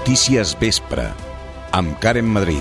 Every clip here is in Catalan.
Notícies Vespre, amb Karen Madrid.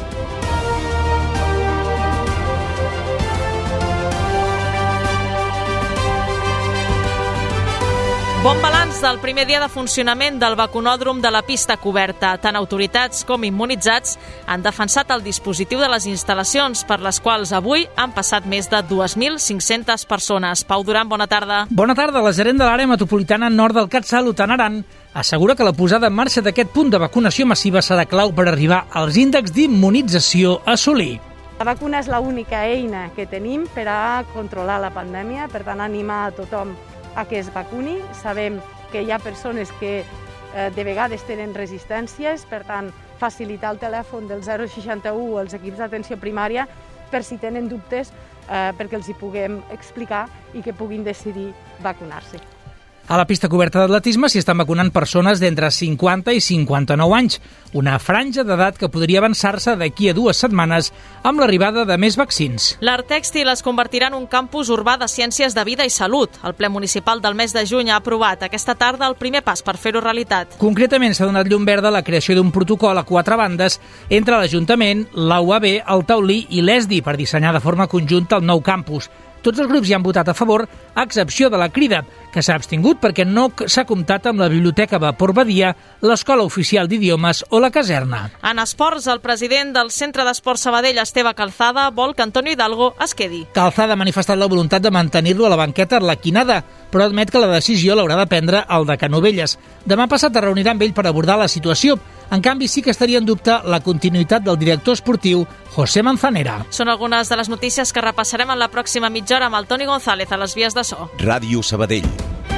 Bon balanç del primer dia de funcionament del vacunòdrom de la pista coberta. Tant autoritats com immunitzats han defensat el dispositiu de les instal·lacions, per les quals avui han passat més de 2.500 persones. Pau Duran, bona tarda. Bona tarda. La gerent de l'àrea metropolitana nord del CatSalut, en Aran, assegura que la posada en marxa d'aquest punt de vacunació massiva serà clau per arribar als índexs d'immunització a assolir. La vacuna és l'única eina que tenim per a controlar la pandèmia, per tant, animar a tothom a que es vacuni. Sabem que hi ha persones que de vegades tenen resistències, per tant, facilitar el telèfon del 061 als equips d'atenció primària per si tenen dubtes, perquè els hi puguem explicar i que puguin decidir vacunar-se. A la pista coberta d'atletisme s'hi estan vacunant persones d'entre 50 i 59 anys, una franja d'edat que podria avançar-se d'aquí a 2 setmanes amb l'arribada de més vaccins. L'Art Tèxtil es convertirà en un campus urbà de ciències de vida i salut. El ple municipal del mes de juny ha aprovat aquesta tarda el primer pas per fer-ho realitat. Concretament, s'ha donat llum verda a la creació d'un protocol a 4 bandes entre l'Ajuntament, la UAB, el Taulí i l'ESDI per dissenyar de forma conjunta el nou campus. Tots els grups hi han votat a favor, a excepció de la Crida, que s'ha abstingut perquè no s'ha comptat amb la Biblioteca Vapor Badia, l'Escola Oficial d'Idiomes o la Caserna. En esports, el president del Centre d'Esport Sabadell, Esteve Calzada, vol que Antonio Hidalgo es quedi. Calzada ha manifestat la voluntat de mantenir-lo a la banqueta arlequinada, però admet que la decisió l'haurà de prendre el de Canovelles. Demà passat es reunirà amb ell per abordar la situació. En canvi, sí que estaria en dubte la continuïtat del director esportiu, José Manzanera. Són algunes de les notícies que repassarem en la pròxima mitja hora amb el Toni González a les vies de so. Ràdio Sabadell.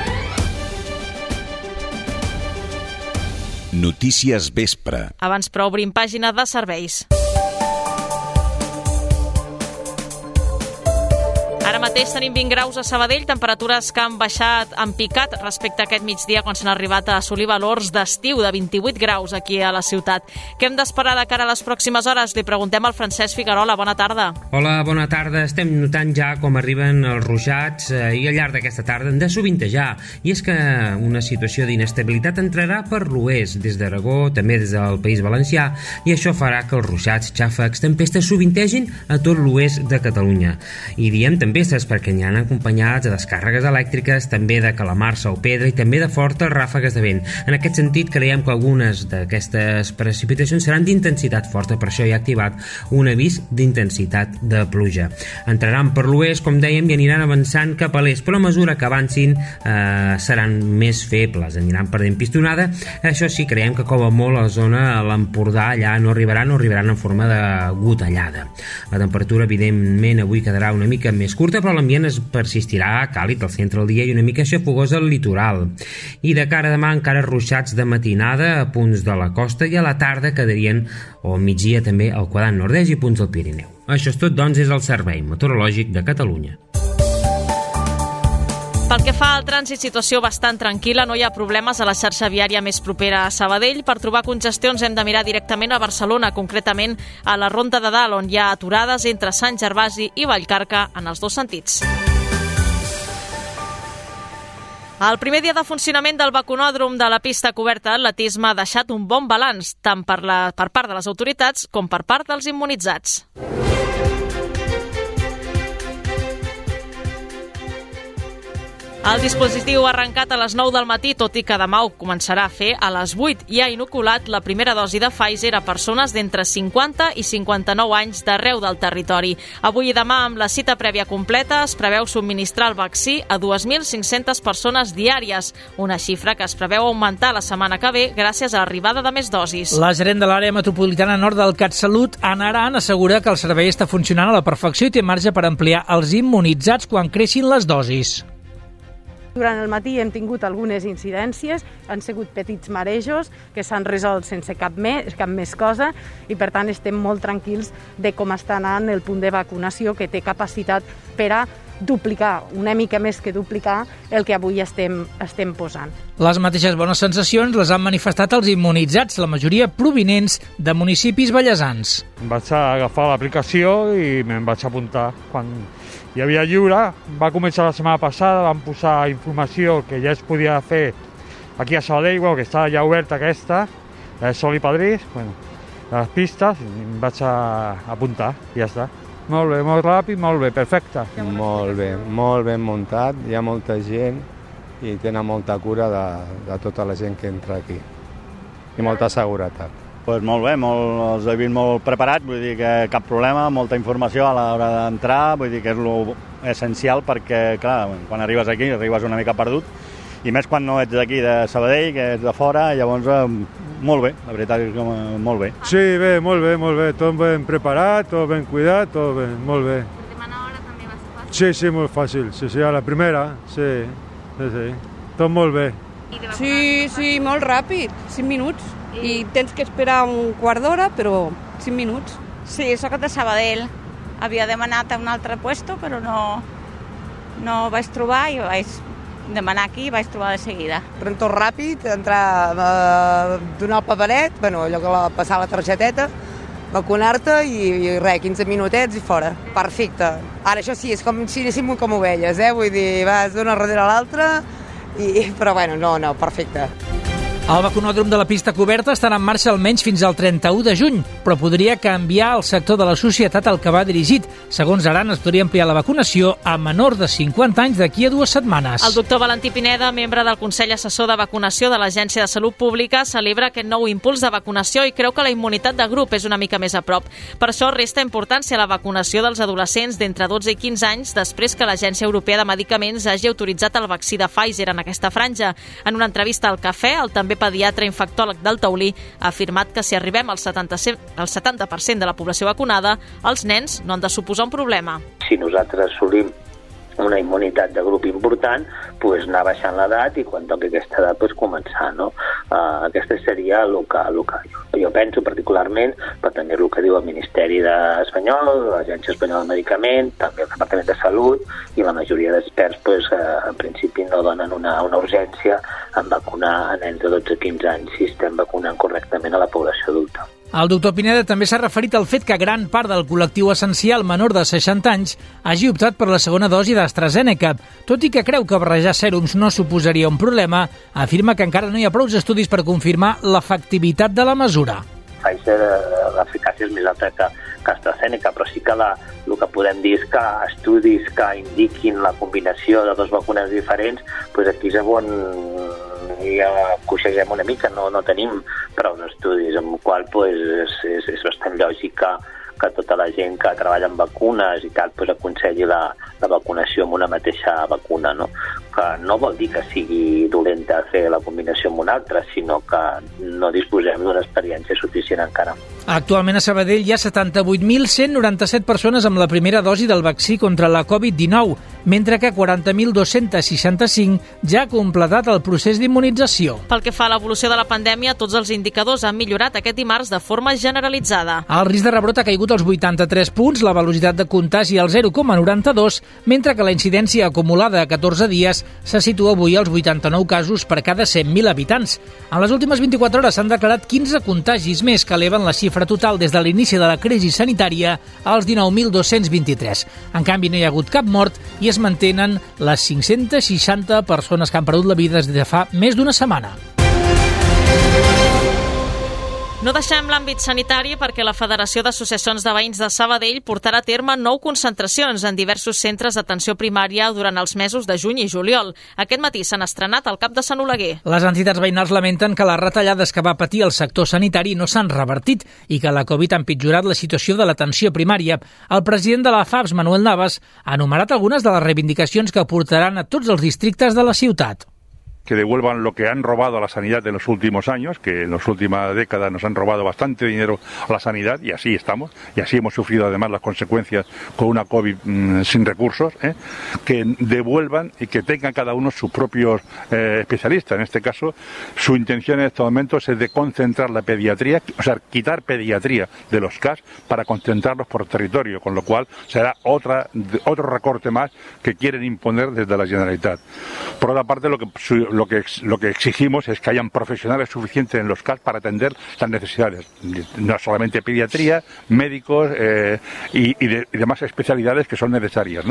Notícies Vespre. Abans, però, obrim pàgina de serveis. Ara mateix tenim 20 graus a Sabadell, temperatures que han baixat en picat respecte a aquest migdia quan s'han arribat a assolir valors d'estiu de 28 graus aquí a la ciutat. Què hem d'esperar de cara a les pròximes hores? Li preguntem al Francesc Figuerola. Bona tarda. Hola, bona tarda. Estem notant ja com arriben els ruixats i al llarg d'aquesta tarda hem de sovintejar. I és que una situació d'inestabilitat entrarà per l'oest, des d'Aragó, també des del País Valencià, i això farà que els ruixats, xàfecs, tempestes sovintegin a tot l'oest de Catalunya. I diem tempestes perquè n'hi han acompanyats de descàrregues elèctriques, també de calamarsa o pedra i també de fortes ràfegues de vent. En aquest sentit, creiem que algunes d'aquestes precipitacions seran d'intensitat forta, per això hi ha activat un avís d'intensitat de pluja. Entraran per l'oest, com dèiem, i aniran avançant cap a l'est, però a mesura que avancin seran més febles, aniran perdent pistonada. Això sí, creiem que com a molt a la zona a l'Empordà allà no arribaran en forma de gotellada. La temperatura, evidentment, avui quedarà una mica més curta, però l'ambient es persistirà càlid al centre del dia i una mica xafogós al litoral. I de cara a demà encara ruixats de matinada a punts de la costa i a la tarda quedarien, o al migdia també, al quadrant nord-est i punts del Pirineu. Això és tot, doncs, és el Servei Meteorològic de Catalunya. Pel que fa al trànsit, situació bastant tranquil·la, no hi ha problemes a la xarxa viària més propera a Sabadell. Per trobar congestions hem de mirar directament a Barcelona, concretament a la Ronda de Dalt, on hi ha aturades entre Sant Gervasi i Vallcarca en els dos sentits. El primer dia de funcionament del vacunòdrom de la pista coberta d'atletisme ha deixat un bon balanç, tant per part de les autoritats com per part dels immunitzats. El dispositiu ha arrencat a les 9 del matí, tot i que demà ho començarà a fer a les 8 i ha inoculat la primera dosi de Pfizer a persones d'entre 50 i 59 anys d'arreu del territori. Avui i demà, amb la cita prèvia completa, es preveu subministrar el vaccí a 2.500 persones diàries, una xifra que es preveu augmentar la setmana que ve gràcies a l'arribada de més dosis. La gerent de l'àrea metropolitana nord del CatSalut, Anna Aran, assegura que el servei està funcionant a la perfecció i té marge per ampliar els immunitzats quan creixin les dosis. Durant el matí hem tingut algunes incidències, han sigut petits marejos que s'han resolt sense cap més cosa i per tant estem molt tranquils de com està anant el punt de vacunació, que té capacitat per a duplicar, una mica més que duplicar, el que avui estem posant. Les mateixes bones sensacions les han manifestat els immunitzats, la majoria provinents de municipis vallesans. Vaig agafar l'aplicació i me'n vaig apuntar quan hi havia lliure. Va començar la setmana passada, vam posar informació que ja es podia fer aquí a Sabadell, que està ja oberta aquesta, Sol i Padrís, bueno, a les pistes, i em vaig apuntar i ja està. Molt bé, molt ràpid, molt bé, perfecte. Molt ben muntat, hi ha molta gent i tenen molta cura de tota la gent que entra aquí. I molta seguretat. Pues molt bé, els he vist molt preparats, vull dir que cap problema, molta informació a l'hora d'entrar, vull dir que és l'essencial perquè, clar, quan arribes aquí arribes una mica perdut, i més quan no ets d'aquí de Sabadell, que ets de fora, llavors molt bé, la veritat és que molt bé. Sí, bé, molt bé, tot ben preparat, tot ben cuidat, tot ben, molt bé. Per demanar hora també va ser fàcil? Sí, molt fàcil, sí, a la primera, sí, tot molt bé. Sí, molt ràpid, 5 minuts. I tens que esperar un quart d'hora, però 5 minuts. Sí, soc de Sabadell. Havia demanat a un altre puesto, però no vaig trobar i vaig demanar aquí i vaig trobar de seguida. Rentor ràpid, entrar, donar el paperet, allò que passar la targeteta, vacunar-te i res, 15 minutets i fora. Perfecte. Ara això sí, és com si anéssim com ovelles, vull dir, vas d'una darrere a l'altra, però no, perfecte. El vacunòdrom de la pista coberta estarà en marxa almenys fins al 31 de juny, però podria canviar el sector de la societat al que va dirigit. Segons Aran, es podria ampliar la vacunació a menors de 50 anys d'aquí a 2 setmanes. El doctor Valentí Pineda, membre del Consell Assessor de Vacunació de l'Agència de Salut Pública, celebra aquest nou impuls de vacunació i creu que la immunitat de grup és una mica més a prop. Per això resta importància a la vacunació dels adolescents d'entre 12 i 15 anys després que l'Agència Europea de Medicaments hagi autoritzat el vaccí de Pfizer en aquesta franja. En una entrevista al Cafè, el també pediatre infectòleg del Taulí ha afirmat que si arribem al 70% de la població vacunada, els nens no han de suposar un problema. Si nosaltres assolim una immunitat de grup important, anar baixant l'edat i quan toqui aquesta edat començar, no? Aquesta seria el que jo penso particularment, però també el que diu el Ministeri espanyol, l'Agència Espanyola de Medicament, també el Departament de Salut i la majoria d'experts en principi no donen una urgència en vacunar a nens de 12 a 15 anys si estem vacunant correctament a la població adulta. El doctor Pineda també s'ha referit al fet que gran part del col·lectiu essencial menor de 60 anys hagi optat per la segona dosi d'AstraZeneca. Tot i que creu que barrejar sèrums no suposaria un problema, afirma que encara no hi ha prou estudis per confirmar l'efectivitat de la mesura. Pfizer, l'eficàcia és més alta que AstraZeneca, però sí que el que podem dir és que estudis que indiquin la combinació de dues vacunes diferents, aquí és on ja coixegem una mica, no tenim prou estudis, amb el qual és bastant lògic que tota la gent que treballa en vacunes i tal aconselli la vacunació amb una mateixa vacuna, no? Que no vol dir que sigui dolenta fer la combinació amb una altra, sinó que no disposem d'una experiència suficient encara. Actualment a Sabadell hi ha 78.197 persones amb la primera dosi del vaccí contra la Covid-19, mentre que 40.265 ja ha completat el procés d'immunització. Pel que fa a l'evolució de la pandèmia, tots els indicadors han millorat aquest dimarts de forma generalitzada. El risc de rebrot ha caigut als 83 punts, la velocitat de contagi al 0,92, mentre que la incidència acumulada a 14 dies se situa avui als 89 casos per cada 100.000 habitants. En les últimes 24 hores s'han declarat 15 contagis més que eleven la xifra total des de l'inici de la crisi sanitària als 19.223. En canvi, no hi ha hagut cap mort i es mantenen les 560 persones que han perdut la vida des de fa més d'una setmana. No deixem l'àmbit sanitari perquè la Federació d'Associacions de Veïns de Sabadell portarà a terme 9 concentracions en diversos centres d'atenció primària durant els mesos de juny i juliol. Aquest matí s'han estrenat al Cap de Sant Oleguer. Les entitats veïnals lamenten que les retallades que va patir el sector sanitari no s'han revertit i que la Covid ha empitjorat la situació de l'atenció primària. El president de la FAPS, Manuel Navas, ha enumerat algunes de les reivindicacions que portaran a tots els districtes de la ciutat. Que devuelvan lo que han robado a la sanidad en los últimos años, que en las últimas décadas nos han robado bastante dinero a la sanidad y así estamos, y así hemos sufrido además las consecuencias con una COVID sin recursos, que devuelvan y que tengan cada uno sus propios especialistas. En este caso, su intención en estos momentos es de concentrar la pediatría, o sea, quitar pediatría de los CAS para concentrarlos por territorio, con lo cual será otro recorte más que quieren imponer desde la Generalitat. Por otra parte, lo que exigimos es que hayan profesionales suficientes en los CAS para atender las necesidades, no solamente pediatría, médicos y demás especialidades que son necesarias, ¿no?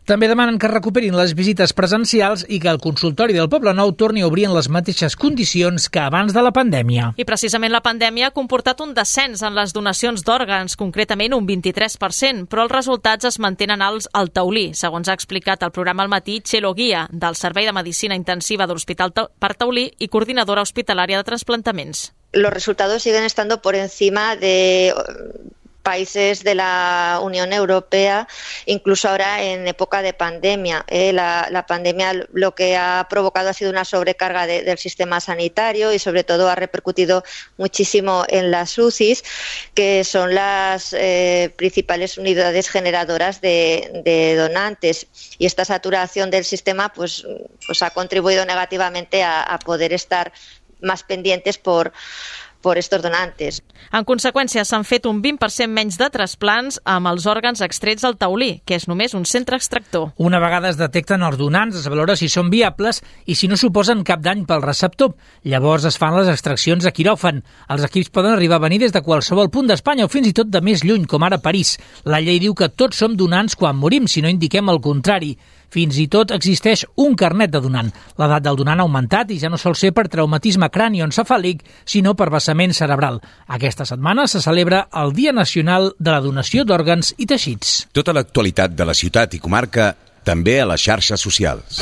També demanen que recuperin les visites presencials i que el consultori del Poblenou torni a obrir en les mateixes condicions que abans de la pandèmia. I precisament la pandèmia ha comportat un descens en les donacions d'òrgans, concretament un 23%, però els resultats es mantenen alts al Taulí, segons ha explicat el programa al matí Txelo Guia, del Servei de Medicina Intensiva de l'Hospital per Taulí i coordinadora hospitalària de trasplantaments. Los resultados siguen estando por encima de países de la Unión Europea, incluso ahora en época de pandemia. La pandemia lo que ha provocado ha sido una sobrecarga del sistema sanitario y sobre todo ha repercutido muchísimo en las UCIs, que son las principales unidades generadoras de donantes. Y esta saturación del sistema pues ha contribuido negativamente a poder estar más pendientes por estos donantes. En conseqüència, s'han fet un 20% menys de trasplants amb els òrgans extrets al Taulí, que és només un centre extractor. Una vegada es detecten els donants, es valora si són viables i si no suposen cap dany pel receptor. Llavors es fan les extraccions a quiròfan. Els equips poden arribar a venir des de qualsevol punt d'Espanya o fins i tot de més lluny, com ara París. La llei diu que tots som donants quan morim, si no indiquem el contrari. Fins i tot existeix un carnet de donant. L'edat del donant ha augmentat i ja no sol ser per traumatisme cranioencefàlic, sinó per vessament cerebral. Aquesta setmana se celebra el Dia Nacional de la Donació d'Òrgans i Teixits. Tota l'actualitat de la ciutat i comarca també a les xarxes socials.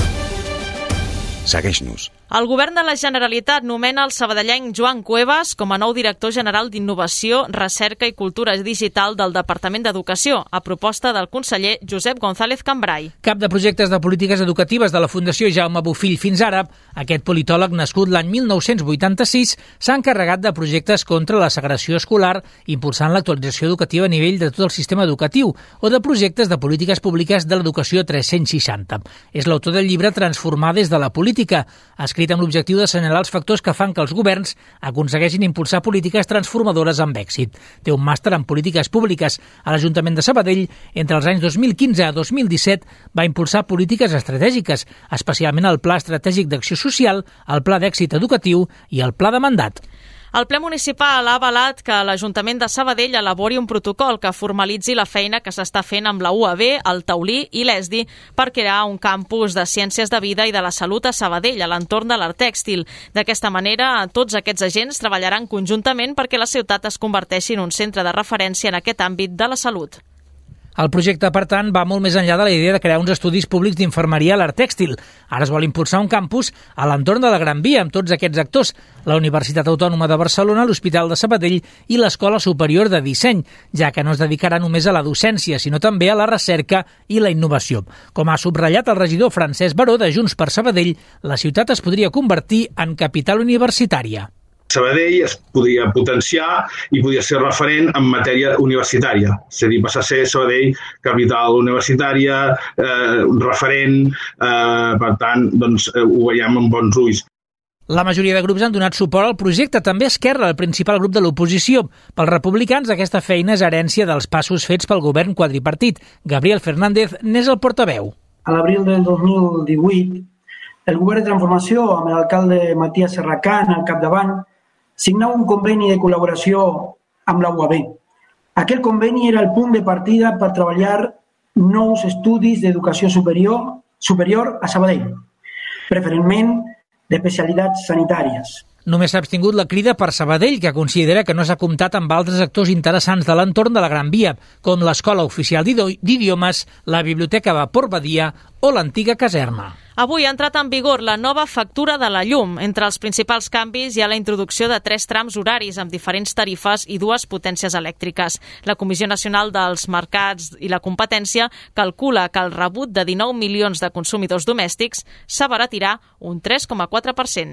Segueix-nos. El govern de la Generalitat nomena el sabadellenc Joan Cuevas com a nou director general d'Innovació, Recerca i Cultura Digital del Departament d'Educació, a proposta del conseller Josep González Cambray. Cap de projectes de polítiques educatives de la Fundació Jaume Bofill fins ara, aquest politòleg nascut l'any 1986 s'ha encarregat de projectes contra la segregació escolar, impulsant l'actualització educativa a nivell de tot el sistema educatiu, o de projectes de polítiques públiques de l'educació 360. És l'autor del llibre Transformar des de la política, escrit amb l'objectiu d'assenyalar els factors que fan que els governs aconsegueixin impulsar polítiques transformadores amb èxit. Té un màster en polítiques públiques a l'Ajuntament de Sabadell. Entre els anys 2015 a 2017 va impulsar polítiques estratègiques, especialment el Pla Estratègic d'Acció Social, el Pla d'Èxit Educatiu i el Pla de Mandat. El ple municipal ha avalat que l'Ajuntament de Sabadell elabori un protocol que formalitzi la feina que s'està fent amb la UAB, el Taulí i l'ESDI per crear un campus de ciències de vida i de la salut a Sabadell, a l'entorn de l'art tèxtil. D'aquesta manera, tots aquests agents treballaran conjuntament perquè la ciutat es converteixi en un centre de referència en aquest àmbit de la salut. El projecte, per tant, va molt més enllà de la idea de crear uns estudis públics d'infermeria a l'art tèxtil. Ara es vol impulsar un campus a l'entorn de la Gran Via amb tots aquests actors, la Universitat Autònoma de Barcelona, l'Hospital de Sabadell i l'Escola Superior de Disseny, ja que no es dedicarà només a la docència, sinó també a la recerca i la innovació. Com ha subratllat el regidor Francesc Baró de Junts per Sabadell, la ciutat es podria convertir en capital universitària. Sabadell es podria potenciar i podria ser referent en matèria universitària. És a dir, passar a ser Sabadell capital universitària, referent, per tant, doncs, ho veiem amb bons ulls. La majoria de grups han donat suport al projecte, també Esquerra, el principal grup de l'oposició. Pels republicans, aquesta feina és herència dels passos fets pel govern quadripartit. Gabriel Fernández n'és el portaveu. A l'abril del 2018, el govern de transformació, amb l'alcalde Matías Serracant al capdavant, signava un conveni de col·laboració amb la UAB. Aquell conveni era el punt de partida per treballar nous estudis d'educació superior a Sabadell, preferentment d'especialitats sanitàries. Només s'ha abstingut la Crida per Sabadell, que considera que no s'ha comptat amb altres actors interessants de l'entorn de la Gran Via, com l'Escola Oficial d'Idiomes, la Biblioteca Vapor Badia o l'antiga caserna. Avui ha entrat en vigor la nova factura de la llum. Entre els principals canvis hi ha la introducció de 3 trams horaris amb diferents tarifes i 2 potències elèctriques. La Comissió Nacional dels Mercats i la Competència calcula que el rebut de 19 milions de consumidors domèstics s'abaratirà un 3,4%.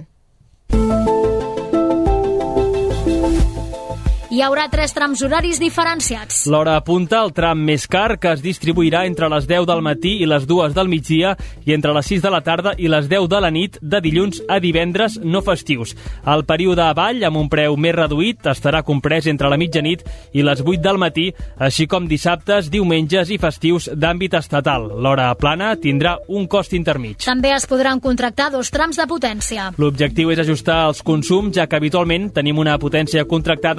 Hi haurà 3 trams horaris diferenciats. L'hora apunta al tram més car, que es distribuirà entre les 10 del matí i les 2 del migdia i entre les 6 de la tarda i les 10 de la nit de dilluns a divendres no festius. El període avall, amb un preu més reduït, estarà comprès entre la mitjanit i les 8 del matí, així com dissabtes, diumenges i festius d'àmbit estatal. L'hora plana tindrà un cost intermig. També es podran contractar 2 trams de potència. L'objectiu és ajustar els consums, ja que habitualment tenim una potència contractada més elevada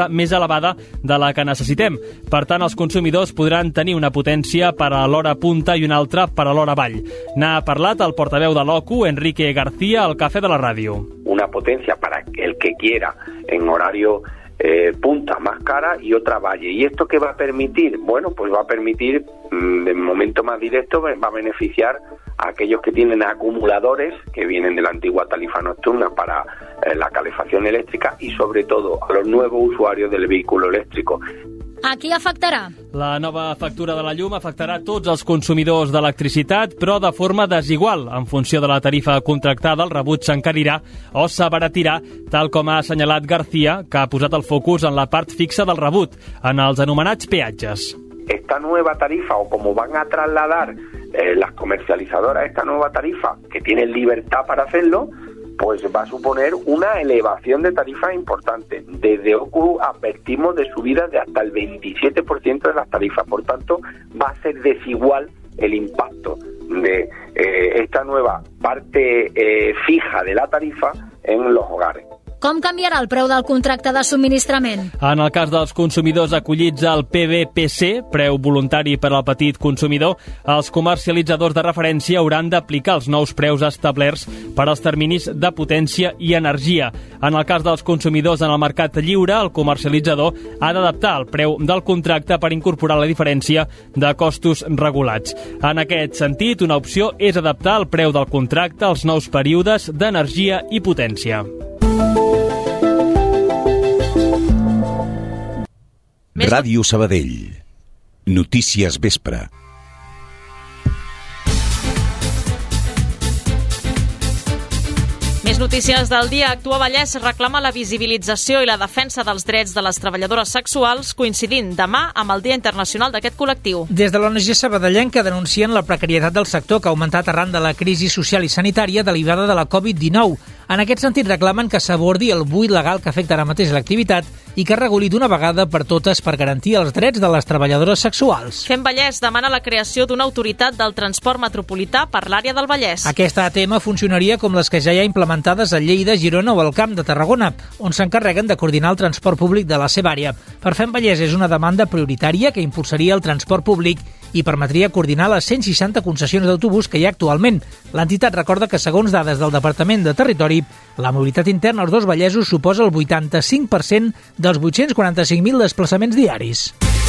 elevada de la que necessitem. Per tant, els consumidors podran tenir una potència per a l'hora punta i una altra per a l'hora vall. N'ha parlat el portaveu de l'OCU, Enrique García, al Café de la Ràdio. Una potencia para el que quiera en horario punta más cara y otra valle. ¿Y esto qué va a permitir? Bueno, pues va a permitir, de momento más directo, va a beneficiar a aquellos que tienen acumuladores que vienen de la antigua tarifa nocturna para la calefacción eléctrica y sobre todo a los nuevos usuarios del vehículo eléctrico. A qui afectarà? La nova factura de la llum afectarà tots els consumidors d'electricitat, però de forma desigual. En funció de la tarifa contractada, el rebut s'encarirà o s'abaratirà, tal com ha assenyalat García, que ha posat el focus en la part fixa del rebut, en els anomenats peatges. Esta nueva tarifa, o como van a trasladar las comercializadoras esta nueva tarifa, que tienen libertad para hacerlo, pues va a suponer una elevación de tarifas importante. Desde OCU advertimos de subidas de hasta el 27% de las tarifas. Por tanto, va a ser desigual el impacto de esta nueva parte fija de la tarifa en los hogares. Com canviarà el preu del contracte de subministrament? En el cas dels consumidors acollits al PVPC, preu voluntari per al petit consumidor, els comercialitzadors de referència hauran d'aplicar els nous preus establerts per als terminis de potència i energia. En el cas dels consumidors en el mercat lliure, el comercialitzador ha d'adaptar el preu del contracte per incorporar la diferència de costos regulats. En aquest sentit, una opció és adaptar el preu del contracte als nous períodes d'energia i potència. Ràdio Sabadell. Notícies vespre. Més notícies del dia. Actua Vallès reclama la visibilització i la defensa dels drets de les treballadores sexuals, coincidint demà amb el Dia Internacional d'aquest col·lectiu. Des de l'ONG sabadellenca denuncien la precarietat del sector que ha augmentat arran de la crisi social i sanitària derivada de la Covid-19. En aquest sentit reclamen que s'abordi el buit legal que afecta ara mateix l'activitat i que reguli d'una vegada per totes per garantir els drets de les treballadores sexuals. Fem Vallès demana la creació d'una autoritat del transport metropolità per l'àrea del Vallès. Aquesta ATM funcionaria com les que ja hi ha implementades a Lleida, Girona o al Camp de Tarragona, on s'encarreguen de coordinar el transport públic de la seva àrea. Per Fem Vallès és una demanda prioritària que impulsaria el transport públic i permetria coordinar les 160 concessions d'autobús que hi ha actualment. L'entitat recorda que, segons dades del Departament de Territori, la mobilitat interna als dos Vallesos suposa el 85% dels 845.000 desplaçaments diaris.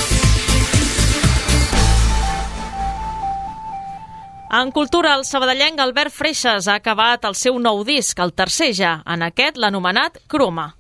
En cultura, el sabadellenc Albert Freixas ha acabat el seu nou disc, el tercer ja, en aquest l'anomenat Croma.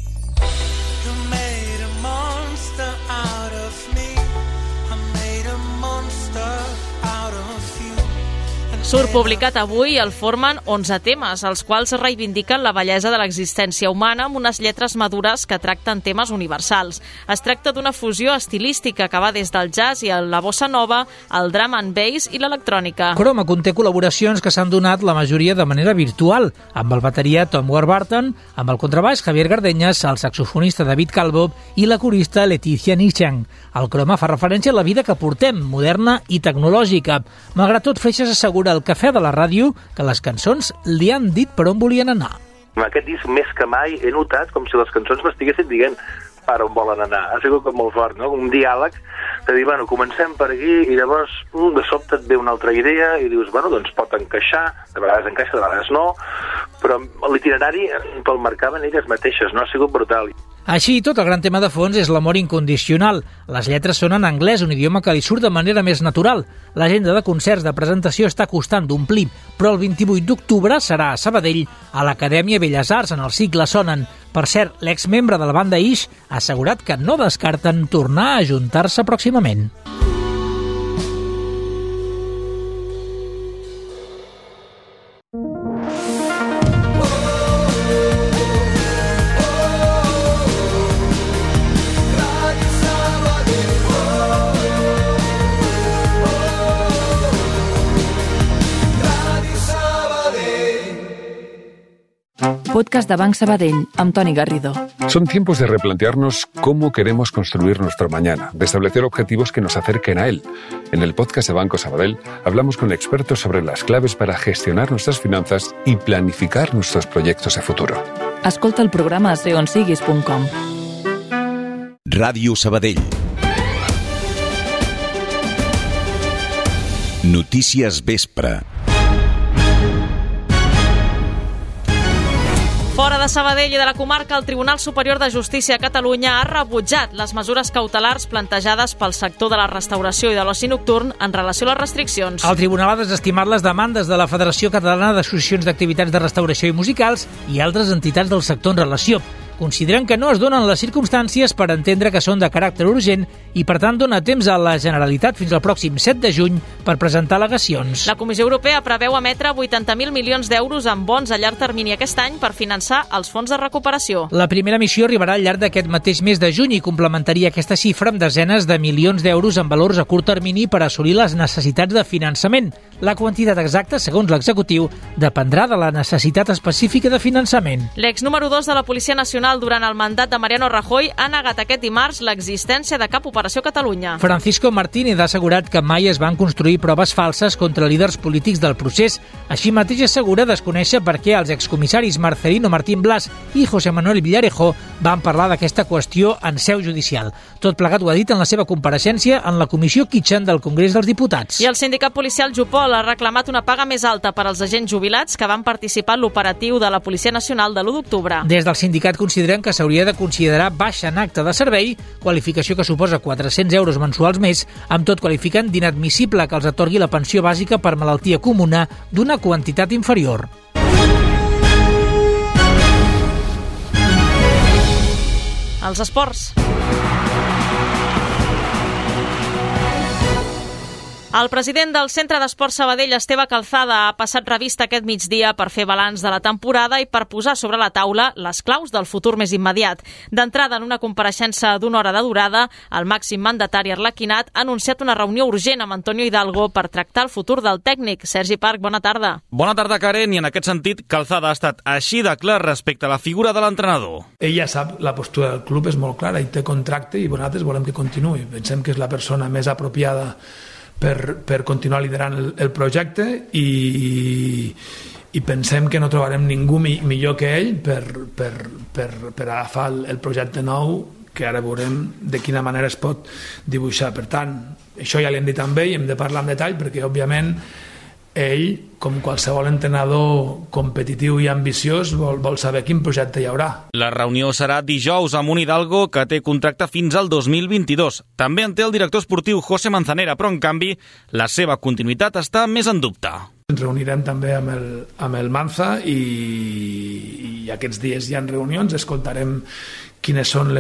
Surt publicat avui, el formen 11 temes, els quals reivindiquen la bellesa de l'existència humana amb unes lletres madures que tracten temes universals. Es tracta d'una fusió estilística que va des del jazz i la bossa nova, el drum and bass i l'electrònica. Croma conté col·laboracions que s'han donat la majoria de manera virtual, amb el bateria Tom Warburton, amb el contrabaix Javier Gardenyes, el saxofonista David Calvo i la corista Leticia Nichang. El croma fa referència a la vida que portem, moderna i tecnològica. Malgrat tot, Freixas assegura al Cafè de la Ràdio que les cançons li han dit per on volien anar. Amb aquest disc, més que mai, he notat com si les cançons m'estiguessin dient per on volen anar. Ha sigut com molt fort, no? Un diàleg de dir, bueno, comencem per aquí i llavors de sobte et ve una altra idea i dius, bueno, doncs pot encaixar, de vegades encaixa, de vegades no, però l'itinerari pel marcaven elles mateixes, no? Ha sigut brutal. Així, tot el gran tema de fons és l'amor incondicional. Les lletres són en anglès, un idioma que li surt de manera més natural. L'agenda de concerts de presentació està costant d'omplir, però el 28 d'octubre serà a Sabadell, a l'Acadèmia Belles Arts, en el cicle Sonen. Per cert, l'exmembre de la banda Ix ha assegurat que no descarten tornar a ajuntar-se pròximament. Podcast de Banc Sabadell, amb Toni Garrido. Son tiempos de replantearnos cómo queremos construir nuestro mañana, de establecer objetivos que nos acerquen a él. En el podcast de Banco Sabadell hablamos con expertos sobre las claves para gestionar nuestras finanzas y planificar nuestros proyectos de futuro. Escolta el programa a seonsiguis.com. Ràdio Sabadell. Notícies Vespre. Fora de Sabadell i de la comarca, el Tribunal Superior de Justícia a Catalunya ha rebutjat les mesures cautelars plantejades pel sector de la restauració i de l'oci nocturn en relació a les restriccions. El Tribunal ha desestimat les demandes de la Federació Catalana d'Associacions d'Activitats de Restauració i Musicals i altres entitats del sector en relació. Consideren que no es donen les circumstàncies per entendre que són de caràcter urgent i, per tant, dona temps a la Generalitat fins al pròxim 7 de juny per presentar al·legacions. La Comissió Europea preveu emetre 80.000 milions d'euros en bons a llarg termini aquest any per finançar els fons de recuperació. La primera emissió arribarà al llarg d'aquest mateix mes de juny i complementaria aquesta xifra amb desenes de milions d'euros en valors a curt termini per assolir les necessitats de finançament. La quantitat exacta, segons l'executiu, dependrà de la necessitat específica de finançament. L'ex número 2 de la Policia Nacional durant el mandat de Mariano Rajoy ha negat aquest dimarts l'existència de cap operació a Catalunya. Francisco Martínez ha assegurat que mai es van construir proves falses contra líders polítics del procés. Així mateix assegura desconèixer per què els excomissaris Marcelino Martín Blas i José Manuel Villarejo van parlar d'aquesta qüestió en seu judicial. Tot plegat ho ha dit en la seva compareixença en la Comissió Kitchen del Congrés dels Diputats. I el sindicat policial Jupol ha reclamat una paga més alta per als agents jubilats que van participar en l'operatiu de la Policia Nacional de l'1 d'octubre. Des del sindicat consideren que s'hauria de considerar baixa en acte de servei, qualificació que suposa 400 euros mensuals més, amb tot qualificant d'inadmissible que els atorgui la pensió bàsica per malaltia comuna d'una quantitat inferior. Els esports. El president del Centre d'Esports Sabadell, Esteve Calzada, ha passat revista aquest migdia per fer balanç de la temporada i per posar sobre la taula les claus del futur més immediat. D'entrada, en una compareixença d'una hora de durada, el màxim mandatari arlequinat ha anunciat una reunió urgent amb Antonio Hidalgo per tractar el futur del tècnic. Sergi Parc, bona tarda. Bona tarda, Karen, i en aquest sentit, Calzada ha estat així de clar respecte a la figura de l'entrenador. Ell ja sap, la postura del club és molt clara, ell té contracte i nosaltres volem que continuï. Pensem que és la persona més apropiada per continuar liderant el projecte i pensem que no trobarem ningú millor que ell per agafar el projecte nou, que ara veurem de quina manera es pot dibuixar. Per tant, això ja li hem dit amb ell, hem de parlar en detall perquè òbviament ell, com qualsevol entrenador competitiu i ambiciós, vol saber quin projecte hi haurà. La reunió serà dijous amb un Hidalgo que té contracte fins al 2022. També en té el director esportiu José Manzanera, però en canvi la seva continuïtat està més en dubte. Ens reunirem també amb el Manza i aquests dies hi ha reunions, escoltarem quines són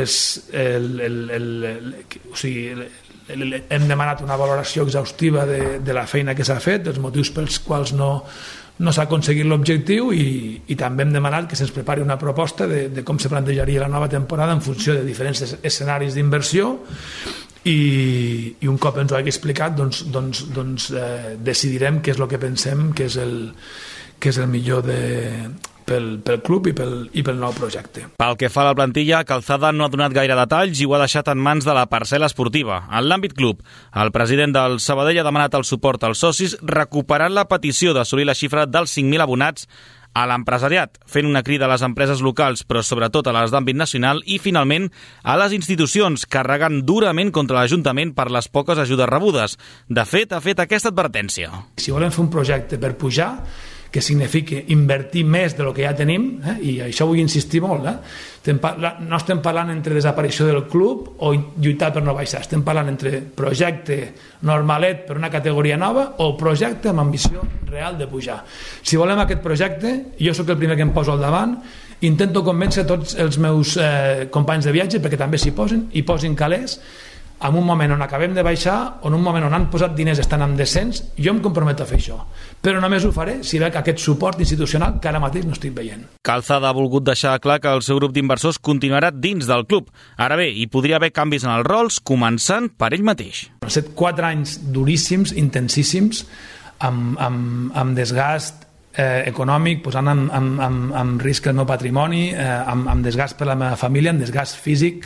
hem demanat una valoració exhaustiva de la feina que s'ha fet, dels motius pels quals no s'ha aconseguit l'objectiu i també hem demanat que se'ns prepari una proposta de com se plantejaria la nova temporada en funció de diferents escenaris d'inversió i un cop ens ho hagi explicat decidirem què és el que pensem que és el millor pel club i pel nou projecte. Pel que fa a la plantilla, Calzada no ha donat gaire detalls i ho ha deixat en mans de la parcel·la esportiva. En l'àmbit club, el president del Sabadell ha demanat el suport als socis recuperant la petició d'assolir la xifra dels 5.000 abonats a l'empresariat, fent una crida a les empreses locals, però sobretot a les d'àmbit nacional i, finalment, a les institucions, carregant durament contra l'Ajuntament per les poques ajudes rebudes. De fet, ha fet aquesta advertència. Si volem fer un projecte per pujar, que significa invertir més del que ja tenim, i això vull insistir molt, no estem parlant entre desaparició del club o lluitar per no baixar, estem parlant entre projecte normalet per una categoria nova o projecte amb ambició real de pujar. Si volem aquest projecte, jo sóc el primer que em poso al davant, intento convèncer tots els meus companys de viatge perquè també s'hi posin calés, en un moment on acabem de baixar o en un moment on han posat diners estan en descens, jo em comprometo a fer això. Però només ho faré si veig aquest suport institucional que ara mateix no estic veient. Calzada ha volgut deixar clar que el seu grup d'inversors continuarà dins del club. Ara bé, hi podria haver canvis en els rols, començant per ell mateix. Han estat 4 anys duríssims, intensíssims, amb desgast econòmic, posant en risc el meu patrimoni, amb desgast per la meva família, amb desgast físic,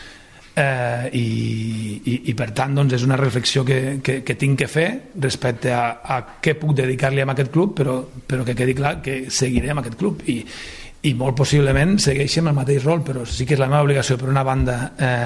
i per tant és una reflexió que tinc que fer respecte a què puc dedicar-li a aquest club, però que quedi clar que seguiré amb aquest club i i molt possiblement segueixi amb el mateix rol, però sí que és la meva obligació per una banda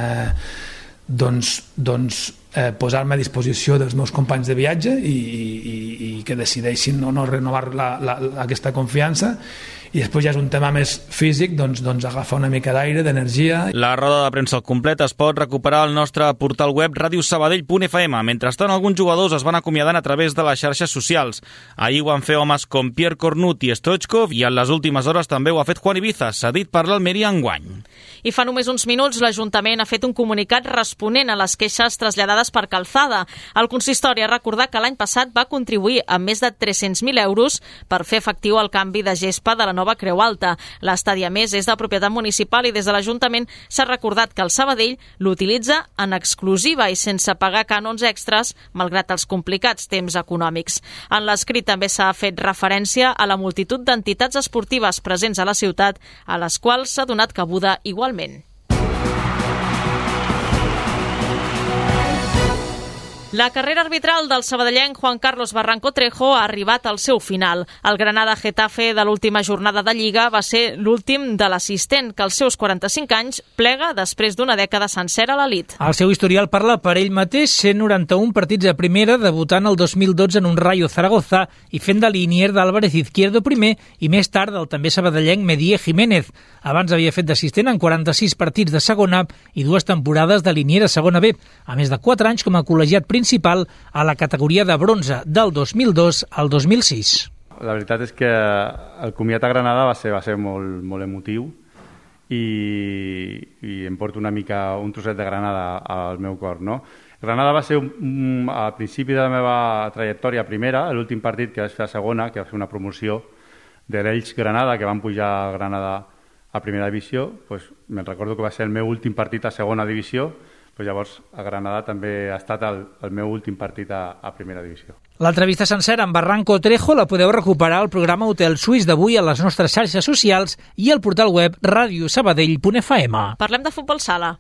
posar-me a disposició dels meus companys de viatge i que decideixin o no renovar aquesta confiança, i després ja és un tema més físic, doncs agafar una mica d'aire, d'energia. La roda de premsa al complet es pot recuperar al nostre portal web radiosabadell.fm. Mentrestant, alguns jugadors es van acomiadant a través de les xarxes socials. Ahir ho van fer homes com Pierre Cornut i Stoichkov, i en les últimes hores també ho ha fet Juan Ibiza, cedit per l'Almeria enguany. I fa només uns minuts l'Ajuntament ha fet un comunicat responent a les queixes traslladades per Calzada. El consistori ha recordat que l'any passat va contribuir amb més de 300.000 euros per fer efectiu el canvi de gespa de la nova Creu Alta. L'estadi, a més, és de propietat municipal i des de l'Ajuntament s'ha recordat que el Sabadell l'utilitza en exclusiva i sense pagar cànons extras, malgrat els complicats temps econòmics. En l'escrit també s'ha fet referència a la multitud d'entitats esportives presents a la ciutat, a les quals s'ha donat cabuda igualment. La carrera arbitral del sabadellenc Juan Carlos Barranco Trejo ha arribat al seu final. El Granada-Getafe de l'última jornada de Lliga va ser l'últim de l'assistent, que als seus 45 anys plega després d'una dècada sencera a l'elit. El seu historial parla per ell mateix, 191 partits a primera, debutant el 2012 en un Rayo Zaragoza i fent de linier d'Álvarez Izquierdo primer i més tard del també sabadellenc Medier Jiménez. Abans havia fet d'assistent en 46 partits de segona i 2 temporades de linier a segona B, a més de 4 anys com a col·legiat principal a la categoria de bronze del 2002 al 2006. La veritat és que el comiat a Granada va ser molt emotiu i em porto una mica un trosset de Granada al meu cor, no? Granada va ser al principi de la meva trajectòria primera, l'últim partit que vaig fer a segona, que va ser una promoció de l'Elx Granada, que van pujar a Granada a primera divisió. Pues me'n recordo que va ser el meu últim partit a segona divisió. Pues llavors a Granada també ha estat el meu últim partit a primera divisió. L'entrevista sencera amb Barranco Trejo la podeu recuperar al programa Hotel Suís d'avui a les nostres xarxes socials i al portal web radiosabadell.fm. Parlem de futbol sala.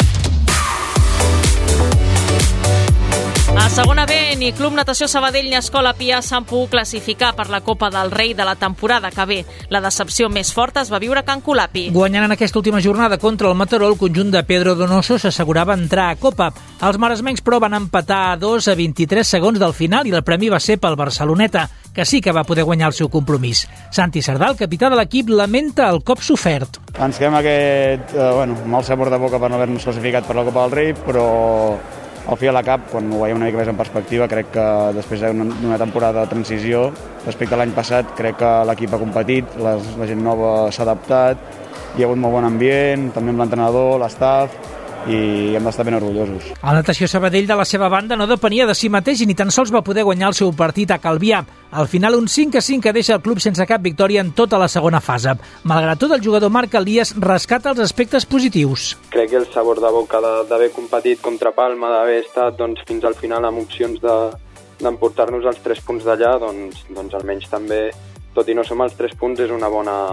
A segona B, ni Club Natació Sabadell ni Escola Pia s'han pogut classificar per la Copa del Rei de la temporada que ve. La decepció més forta es va viure a Can Colapi. Guanyant en aquesta última jornada contra el Mataró, el conjunt de Pedro Donoso s'assegurava entrar a Copa. Els maresmencs, però, van empatar a 2 a 23 segons del final i el premi va ser pel Barceloneta, que sí que va poder guanyar el seu compromís. Santi Sardà, el capità de l'equip, lamenta el cop sofert. Ens quedem aquest mal sabor de boca per no haver-nos classificat per la Copa del Rei, però al fi a la cap, quan ho veiem una mica més en perspectiva, crec que després d'una temporada de transició, respecte a l'any passat, crec que l'equip ha competit, la gent nova s'ha adaptat, hi ha hagut molt bon ambient, també amb l'entrenador, l'estaf, i hem d'estar ben orgullosos. El Natació Sabadell, de la seva banda, no depenia de si mateix i ni tan sols va poder guanyar el seu partit a Calvià. Al final, un 5-5 que deixa el club sense cap victòria en tota la segona fase. Malgrat tot, el jugador Marc Elias rescata els aspectes positius. Crec que el sabor de boca d'haver competit contra Palma, d'haver estat fins al final amb opcions d'emportar-nos els 3 punts d'allà, doncs almenys també, tot i no som els 3 punts, és una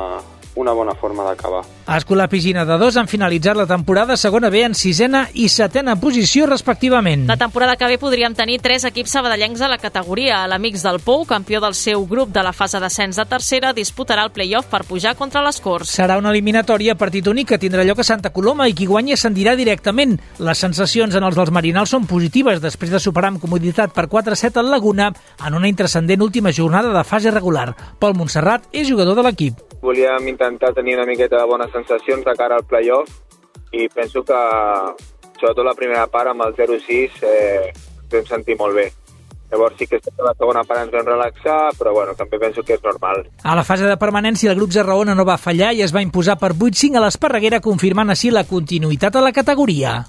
bona forma d'acabar. Escolapi i Gina de 2 han finalitzat la temporada segona B en 6ª i 7ª posició respectivament. La temporada que ve podríem tenir 3 equips sabadellencs a la categoria. L'Amics del Pou, campió del seu grup de la fase d'ascens de tercera, disputarà el play-off per pujar contra les Corts. Serà una eliminatòria a partit únic que tindrà lloc a Santa Coloma i qui guanyi ascendirà directament. Les sensacions en els dels Marinals són positives després de superar amb comoditat per 4-7 al Laguna en una intrascendent última jornada de fase regular. Pol Montserrat és jugador de l'equip. Volíem intentar tenir una miqueta de bones sensacions de cara al play-off i penso que, sobretot la primera part amb el 0-6, ens vam sentir molt bé. Llavors sí que la segona part ens vam relaxar, però també penso que és normal. A la fase de permanència el grup Zarraona no va fallar i es va imposar per 8-5 a l'Esparreguera, confirmant així la continuïtat a la categoria.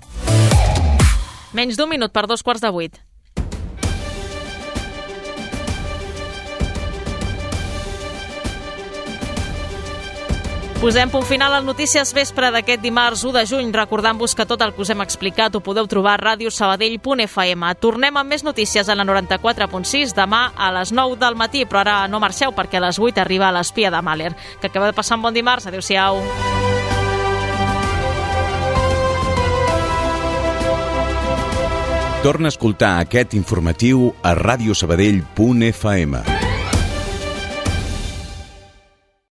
Menys d'un minut per 7:45. Posem punt final a Notícies Vespre d'aquest dimarts 1 de juny, recordant-vos que tot el que us hem explicat ho podeu trobar a radiosabadell.fm. Tornem amb més notícies a la 94.6 demà a les 9 del matí, però ara no marxeu perquè a les 8 arriba l'espia de Mahler. Que acabeu de passar un bon dimarts. Adéu-siau. Torna a escoltar aquest informatiu a radiosabadell.fm.